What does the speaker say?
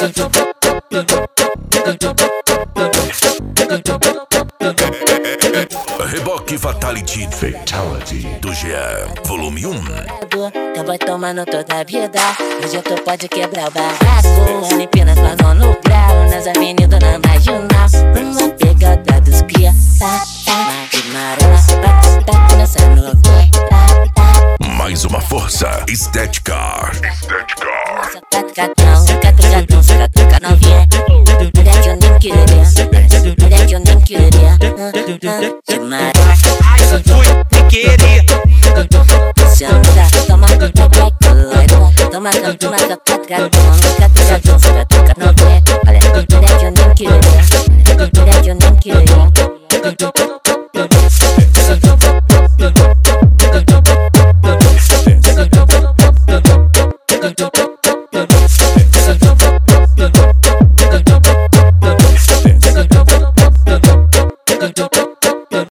Reboque Fatality do GE, volume 1. Eu vou tomando toda a vida. Hoje tu pode quebrar o barraco. Olimpíadas passam no grau, nas avenidas na marginal. Uma pegada dos cria, tá dançando o Mais uma força estética. Catuca novinha. Mulher que eu nem queria. Mulher que eu nem queria. Que maravilha. Fui querer. Se anda, toma catuca. Toma catuca novinha. Olha, mulher que eu nem queria. Mulher que eu nem queria.